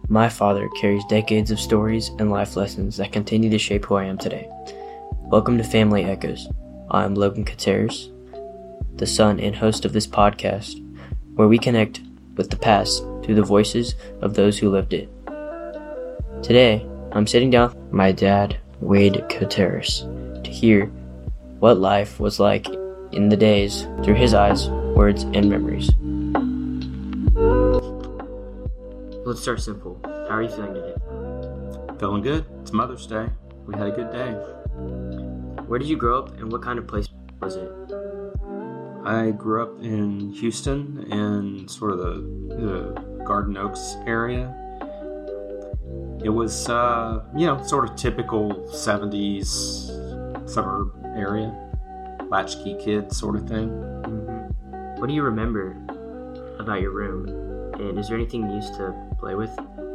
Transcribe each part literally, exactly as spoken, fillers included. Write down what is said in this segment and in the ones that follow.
My father carries decades of stories and life lessons that continue to shape who I am today. Welcome to Family Echoes. I'm Logan Gutierrez, the son and host of this podcast, where we connect with the past through the voices of those who lived it. Today, I'm sitting down with my dad, Wade Gutierrez, to hear what life was like in the days through his eyes, words, and memories. Let's start simple. How are you feeling today? Feeling good. It's Mother's Day. We had a good day. Where did you grow up and what kind of place was it? I grew up in Houston in sort of the, the Garden Oaks area. It was, uh, you know, sort of typical seventies suburb area. Latchkey kid sort of thing. Mm-hmm. What do you remember about your room? And is there anything you used to play with?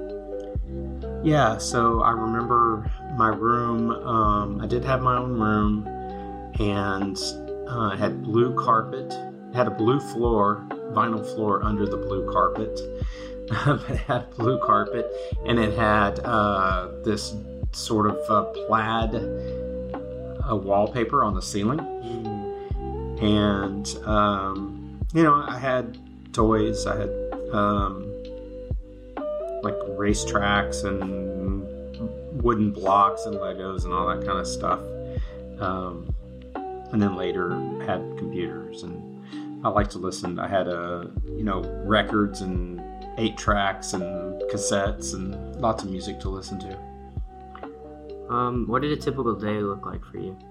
Yeah, so I remember my room. Um, I did have my own room, and uh, it had blue carpet. It had a blue floor, vinyl floor under the blue carpet. It had blue carpet, and it had uh, this sort of uh, plaid uh, wallpaper on the ceiling. Mm. And, um, you know, I had toys. I had um, like racetracks and wooden blocks and Legos and all that kind of stuff. Um, and then later had computers, and I liked to listen. I had a, you know, records and eight tracks and cassettes and lots of music to listen to. Um, what did a typical day look like for you?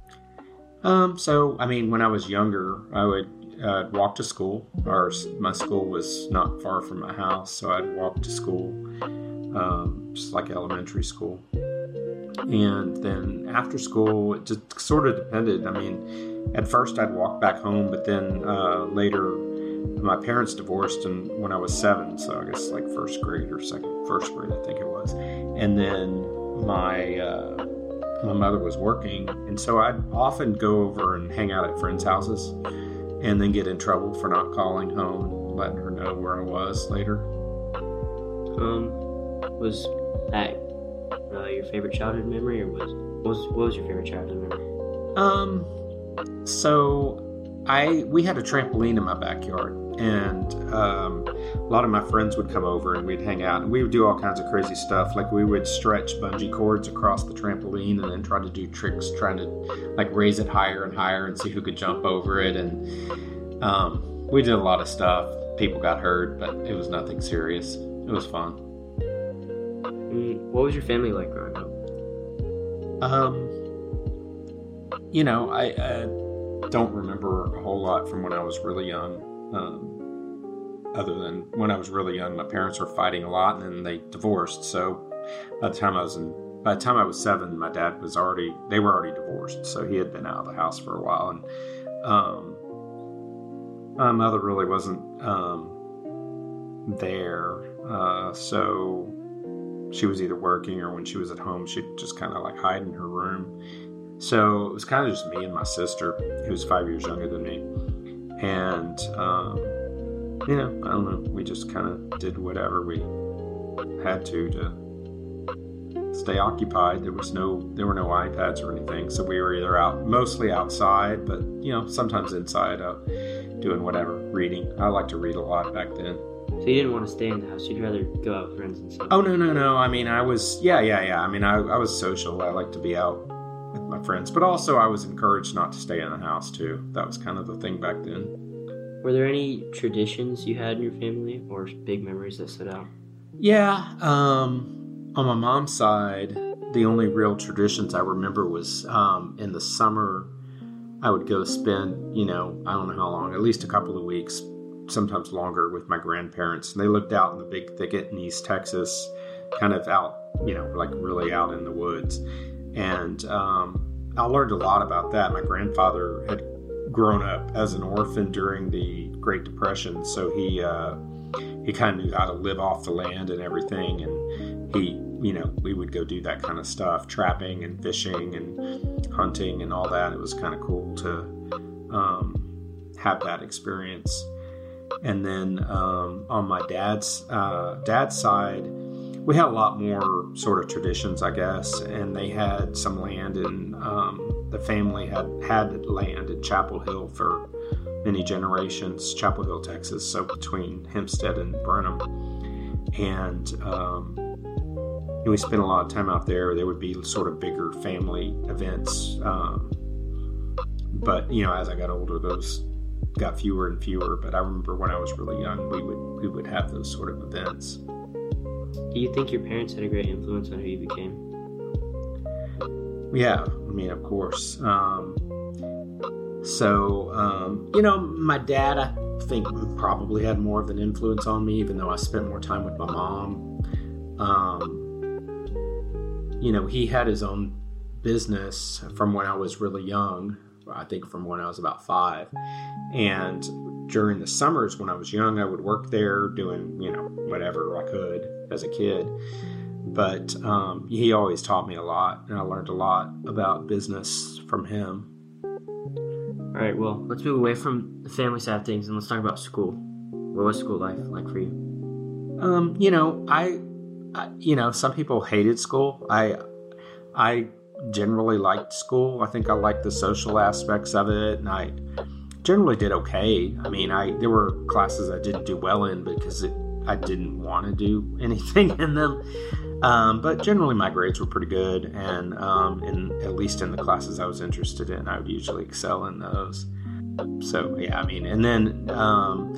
Um, so, I mean, when I was younger, I would uh, walk to school. Our, my school was not far from my house, so I'd walk to school, um, just like elementary school. And then after school, it just sort of depended. I mean, at first I'd walk back home, but then uh, later my parents divorced and when I was seven, so I guess like first grade or second, first grade, I think it was. And then my uh, my mother was working, and so I'd often go over and hang out at friends' houses and then get in trouble for not calling home and letting her know where I was later. Um, was that uh, your favorite childhood memory, or was what was what was your favorite childhood memory? Um, so I we had a trampoline in my backyard, and um, a lot of my friends would come over and we'd hang out, and we would do all kinds of crazy stuff. Like we would stretch bungee cords across the trampoline and then try to do tricks, trying to like raise it higher and higher and see who could jump over it. And um, we did a lot of stuff. People got hurt, but it was nothing serious. It was fun. Mm, what was your family like growing up? Um, you know, I, I don't remember a whole lot from when I was really young. Um, other than when I was really young, my parents were fighting a lot, and then they divorced. So by the time I was in, by the time I was seven, my dad was already, they were already divorced. So he had been out of the house for a while, and um, my mother really wasn't um, there. Uh, so she was either working, or when she was at home, she'd just kind of like hide in her room. So it was kind of just me and my sister, who was five years younger than me. And, um, you know, I don't know, we just kind of did whatever we had to to stay occupied. There was no, there were no iPads or anything. So we were either out, mostly outside, but, you know, sometimes inside, out doing whatever, reading. I liked to read a lot back then. So you didn't want to stay in the house, you'd rather go out with friends and stuff? Oh, no, no, no. I mean, I was, yeah, yeah, yeah. I mean, I, I was social. I liked to be out with my friends, but also I was encouraged not to stay in the house too. That was kind of the thing back then. Were there any traditions you had in your family, or big memories that stood out? Yeah, um, on my mom's side, the only real traditions I remember was um, in the summer, I would go spend, you know, I don't know how long, at least a couple of weeks, sometimes longer, with my grandparents. And they lived out in the big thicket in East Texas, kind of out, you know, like really out in the woods. And um, I learned a lot about that. My grandfather had grown up as an orphan during the Great Depression, so he uh, he kind of knew how to live off the land and everything. And he, you know, we would go do that kind of stuff, trapping and fishing and hunting and all that. It was kind of cool to um, have that experience. And then um, on my dad's uh, dad's side, we had a lot more sort of traditions, I guess, and they had some land in, um, the family had had land in Chapel Hill for many generations, Chapel Hill, Texas, so between Hempstead and Brenham. And um, we spent a lot of time out there. There would be sort of bigger family events. Um, but, you know, as I got older, those got fewer and fewer. But I remember when I was really young, we would we would have those sort of events. Do you think your parents had a great influence on who you became? Yeah, I mean, of course. Um, so, um, you know, my dad, I think, probably had more of an influence on me, even though I spent more time with my mom. Um, you know, he had his own business from when I was really young, I think from when I was about five. And during the summers when I was young, I would work there doing, you know, whatever I could as a kid. But um, he always taught me a lot, and I learned a lot about business from him. All right, well, let's move away from the family side of things, and let's talk about school. What was school life like for you? Um, you know, I, I, you know, some people hated school. I, I generally liked school. I think I liked the social aspects of it, and I generally did okay. I mean, I there were classes I didn't do well in because it, I didn't want to do anything in them. Um, but generally my grades were pretty good, and um, in, at least in the classes I was interested in, I would usually excel in those. So, yeah, I mean, and then, um,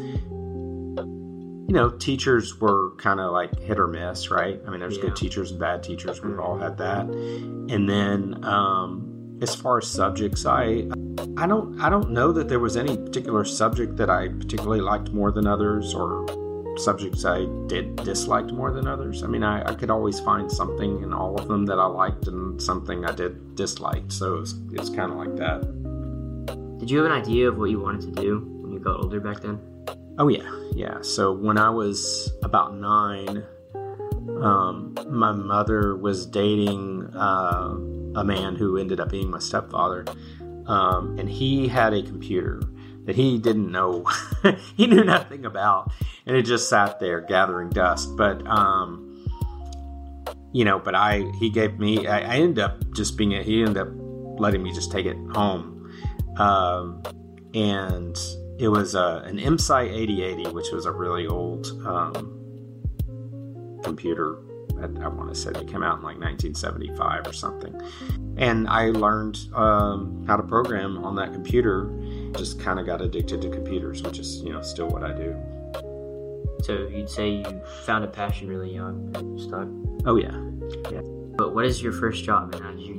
you know, teachers were kind of like hit or miss, right? I mean, there's yeah. good teachers and bad teachers. We've all had that. And then um, as far as subjects, I I don't I don't know that there was any particular subject that I particularly liked more than others, or subjects I did disliked more than others. I mean, I, I could always find something in all of them that I liked and something I did disliked. So it was, it was kind of like that. Did you have an idea of what you wanted to do when you got older back then? Oh, yeah. Yeah. So when I was about nine, um, my mother was dating uh, a man who ended up being my stepfather. Um, and he had a computer that he didn't know, he knew nothing about, and it just sat there gathering dust. But, um, you know, but I, he gave me, I, I ended up just being, a, he ended up letting me just take it home. Um, and it was uh, an M S I eighty eighty, which was a really old um, computer. I, I want to say they came out in like nineteen seventy-five or something. And I learned um, how to program on that computer. Just kind of got addicted to computers, which is, you know, still what I do. So you'd say you found a passion really young and stuck? Oh, yeah. Yeah. But what is your first job, and how did you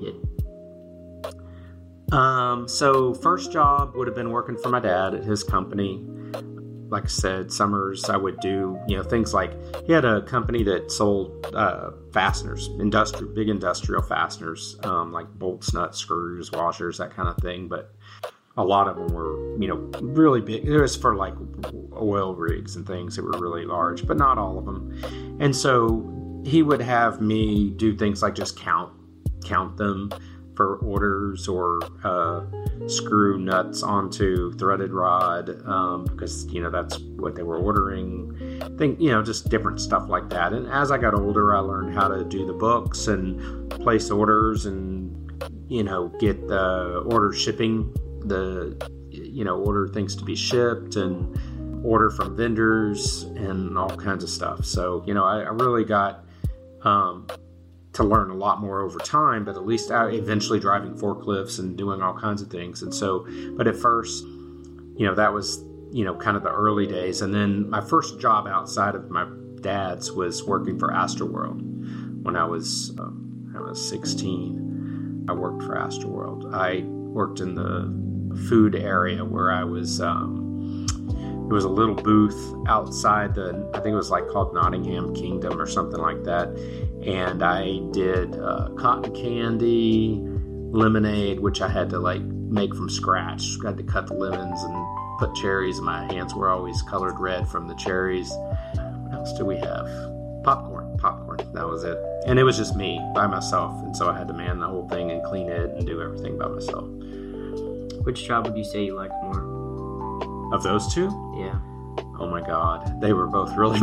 get? Um, so first job would have been working for my dad at his company. Like I said, summers I would do, you know, things like, he had a company that sold uh, fasteners, industrial, big industrial fasteners, um, like bolts, nuts, screws, washers, that kind of thing. But a lot of them were, you know, really big. It was for like oil rigs and things that were really large, but not all of them. And so he would have me do things like just count, count them for orders, or uh, screw nuts onto threaded rod, um, because, you know, that's what they were ordering. Think, you know, just different stuff like that. And as I got older, I learned how to do the books and place orders and, you know, get the order shipping, the, you know, order things to be shipped and order from vendors and all kinds of stuff. So, you know, I, I really got um, to learn a lot more over time, but at least I eventually driving forklifts and doing all kinds of things. And so, but at first, you know, that was, you know, kind of the early days. And then my first job outside of my dad's was working for Astroworld. When I was, um, I was sixteen, I worked for Astroworld. I worked in the food area where I was, um, it was a little booth outside the, I think it was like called Nottingham Kingdom or something like that. And I did uh, cotton candy, lemonade, which I had to like make from scratch. I had to cut the lemons and put cherries. My hands were always colored red from the cherries. What else do we have? Popcorn, popcorn. That was it. And it was just me by myself. And so I had to man the whole thing and clean it and do everything by myself. Which job would you say you liked more? Of those two? Yeah. Oh my God. They were both really,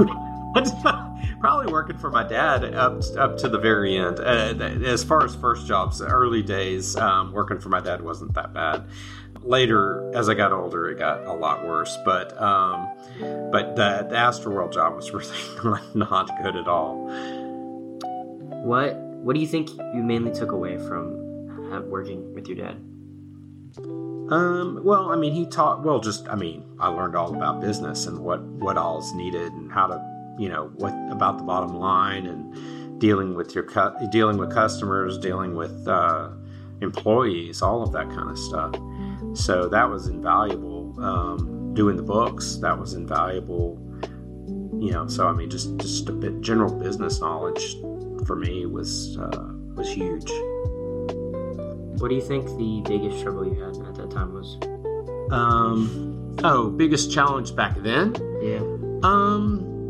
Probably working for my dad up up to the very end. Uh, as far as first jobs, early days, um, working for my dad wasn't that bad. Later, as I got older, it got a lot worse. But um, but the, the Astroworld job was really not, not good at all. What What do you think you mainly took away from uh, working with your dad? Um, well, I mean, he taught, well, just, I mean, I learned all about business and what, what all is needed and how to, you know, what about the bottom line and dealing with your, cu- dealing with customers, dealing with, uh, employees, all of that kind of stuff. So that was invaluable. Um, doing the books, that was invaluable, you know, so, I mean, just, just a bit general business knowledge for me was, uh, was huge. What do you think the biggest trouble you had at that time was? Um, oh, biggest challenge back then? Yeah. Um,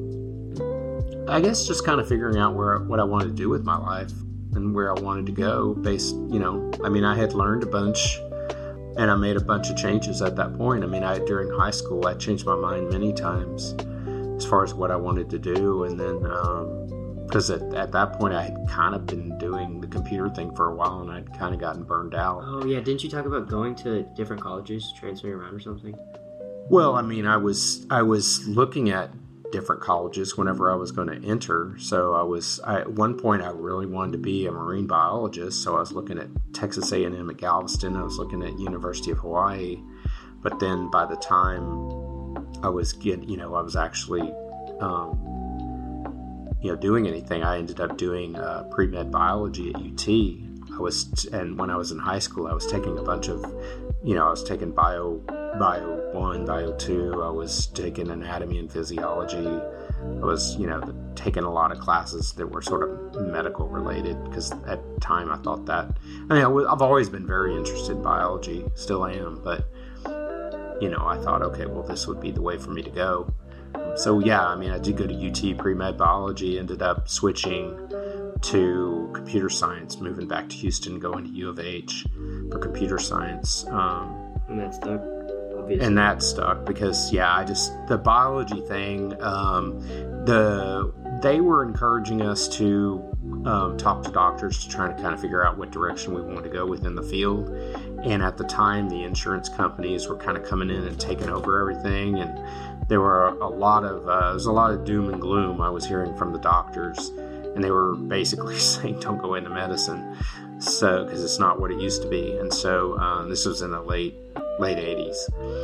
I guess just kind of figuring out where what I wanted to do with my life and where I wanted to go based, you know, I mean, I had learned a bunch and I made a bunch of changes at that point. I mean, I during high school, I changed my mind many times as far as what I wanted to do. And then, um, because at, at that point I had kind of been doing the computer thing for a while and I'd kind of gotten burned out. Oh, yeah. Didn't you talk about going to different colleges, transferring around or something? Well, I mean, I was I was looking at different colleges whenever I was going to enter. So I was, I, at one point I really wanted to be a marine biologist. So I was looking at Texas A and M at Galveston. I was looking at University of Hawaii. But then by the time I was get, you know, I was actually... Um, you know, doing anything. I ended up doing uh, pre-med biology at U T. I was, and when I was in high school, I was taking a bunch of, you know, I was taking bio, bio one, bio two. I was taking anatomy and physiology. I was, you know, taking a lot of classes that were sort of medical related because at the time I thought that, I mean, I w- I've always been very interested in biology, still am, but, you know, I thought, okay, well, this would be the way for me to go. So, yeah, I mean, I did go to U T pre-med biology, ended up switching to computer science, moving back to Houston, going to U of H for computer science. Um, and that stuck, obviously. And that stuck because, yeah, I just, the biology thing, um, the they were encouraging us to um, talk to doctors to try to kind of figure out what direction we wanted to go within the field. And at the time, the insurance companies were kind of coming in and taking over everything. And there were a lot of, uh, there was a lot of doom and gloom I was hearing from the doctors. And they were basically saying, don't go into medicine. So, because it's not what it used to be. And so, uh, this was in the late, late eighties.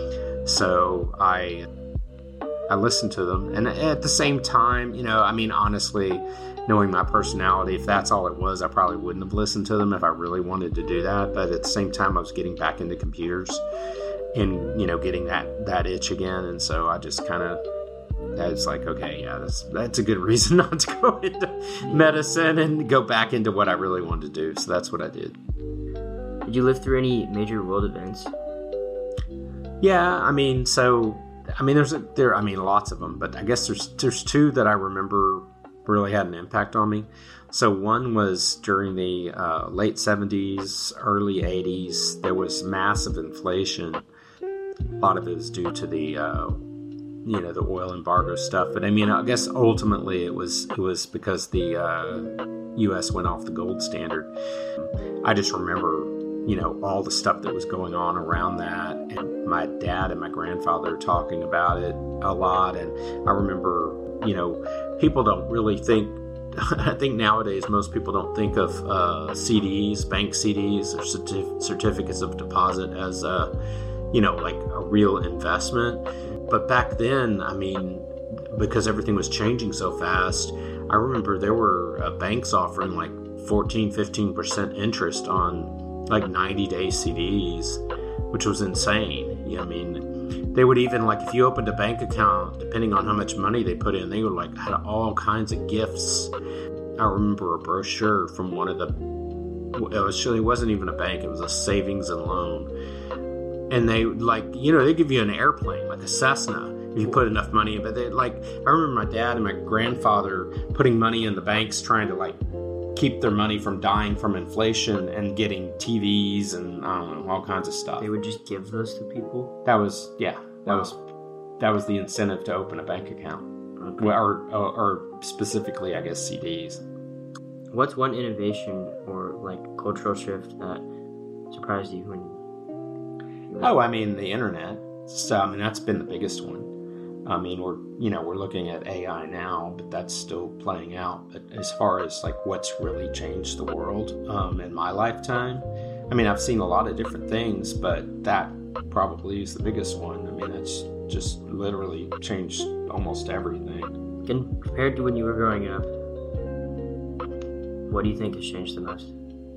So I, I listened to them. And at the same time, you know, I mean, honestly, knowing my personality, if that's all it was, I probably wouldn't have listened to them if I really wanted to do that. But at the same time, I was getting back into computers and, you know, getting that, that itch again. And so I just kind of, it's like, okay, yeah, that's, that's a good reason not to go into medicine and go back into what I really wanted to do. So that's what I did. Did you live through any major world events? Yeah, I mean, so, I mean, there's, a, there, I mean, lots of them, but I guess there's, there's two that I remember really had an impact on me. So one was during the uh, late seventies, early eighties, there was massive inflation. A lot of it was due to the, uh, you know, the oil embargo stuff. But I mean, I guess ultimately it was, it was because the uh, U S went off the gold standard. I just remember, you know, all the stuff that was going on around that. And my dad and my grandfather talking about it a lot. And I remember, you know, people don't really think, I think nowadays most people don't think of uh, C Ds, bank C Ds, or certif- certificates of deposit as, uh, you know, like a real investment. But back then, I mean, because everything was changing so fast, I remember there were uh, banks offering like fourteen, fifteen percent interest on like ninety day C Ds, which was insane. You know, I mean, they would even, like, if you opened a bank account, depending on how much money they put in, they would, like, had all kinds of gifts. I remember a brochure from one of the, it, was, it wasn't even a bank, it was a savings and loan. And they, like, you know, they give you an airplane, like a Cessna, if you put enough money in. But they, like, I remember my dad and my grandfather putting money in the banks trying to, like, keep their money from dying from inflation and getting T Vs and I don't know, all kinds of stuff. They would just give those to people? That was, yeah, that was, that was the incentive to open a bank account. Okay. Well, or, or, or specifically, I guess, C Ds. What's one innovation or like cultural shift that surprised you when you Oh, I mean, the internet. So, I mean, that's been the biggest one. I mean, we're, you know, we're looking at A I now, but that's still playing out. But as far as like what's really changed the world um, in my lifetime, I mean, I've seen a lot of different things, but that probably is the biggest one. I mean, it's just literally changed almost everything. Compared to when you were growing up, what do you think has changed the most?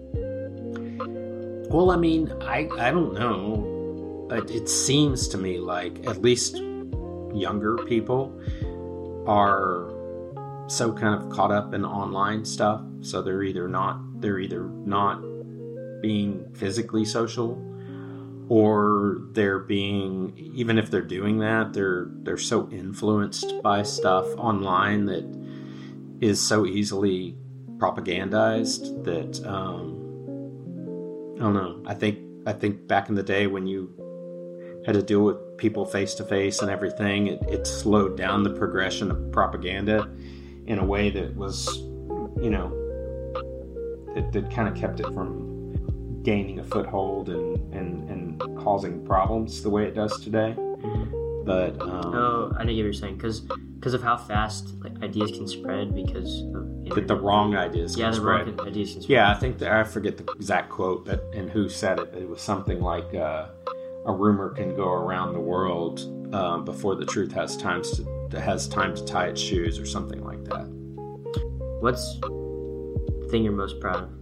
Well, I mean, I, I don't know. It, it seems to me like at least younger people are so kind of caught up in online stuff. So they're either not, they're either not being physically social, or they're being, even if they're doing that, they're they're so influenced by stuff online that is so easily propagandized that um, I don't know. I think I think back in the day when you had to deal with people face to face and everything, it, it slowed down the progression of propaganda in a way that was, you know, that, that kind of kept it from gaining a foothold and, and, and causing problems the way it does today. Mm-hmm. But um, oh, I know what you're saying, because because of how fast like ideas can spread because of that the wrong ideas yeah can the spread. wrong ideas can spread. Yeah, I think that I forget the exact quote, but and who said it. It was something like uh, a rumor can go around the world uh, before the truth has times to has time to tie its shoes, or something like that. What's the thing you're most proud of?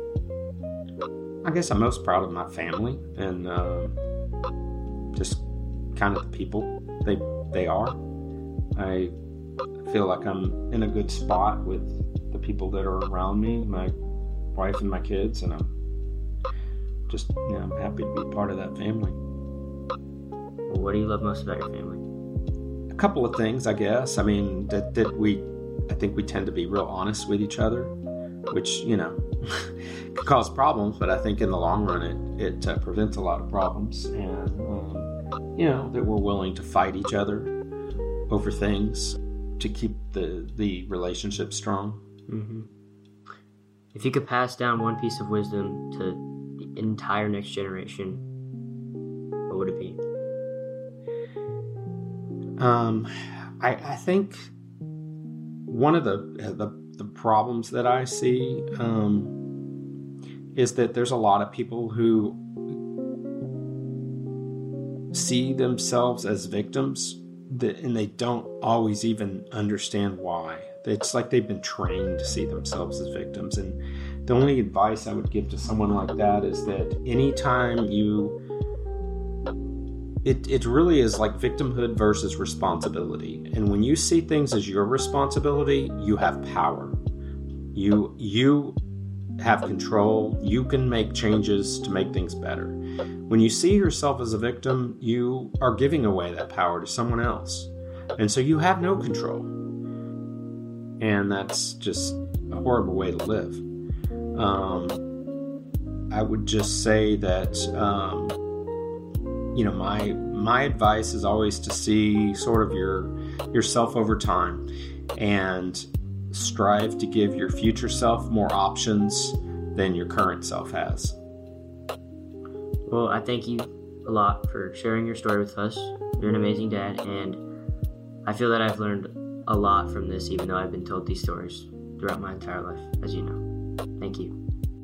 I guess I'm most proud of my family and uh, just kind of the people they they are. I feel like I'm in a good spot with the people that are around me, my wife and my kids, and I'm just, you know, I'm happy to be part of that family. Well, what do you love most about your family? A couple of things, I guess. I mean, that, that we, I think we tend to be real honest with each other, which, you know, could cause problems, but I think in the long run it, it uh, prevents a lot of problems. And, um, you know, that we're willing to fight each other over things to keep the, the relationship strong. Mm-hmm. If you could pass down one piece of wisdom to the entire next generation, what would it be? Um, I, I think one of the, the the problems that I see um, is that there's a lot of people who see themselves as victims, that, and they don't always even understand why. It's like they've been trained to see themselves as victims. And the only advice I would give to someone like that is that anytime you It it really is like victimhood versus responsibility. And when you see things as your responsibility, you have power. You you have control. You can make changes to make things better. When you see yourself as a victim, you are giving away that power to someone else. And so you have no control. And that's just a horrible way to live. Um, I would just say that um, you know, my my advice is always to see sort of your yourself over time and strive to give your future self more options than your current self has. Well, I thank you a lot for sharing your story with us. You're an amazing dad, and I feel that I've learned a lot from this, even though I've been told these stories throughout my entire life, as you know. Thank you.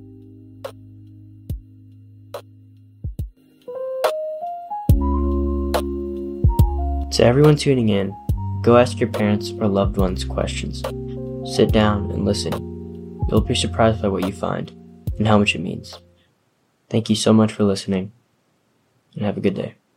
To everyone tuning in, go ask your parents or loved ones questions. Sit down and listen. You'll be surprised by what you find and how much it means. Thank you so much for listening, and have a good day.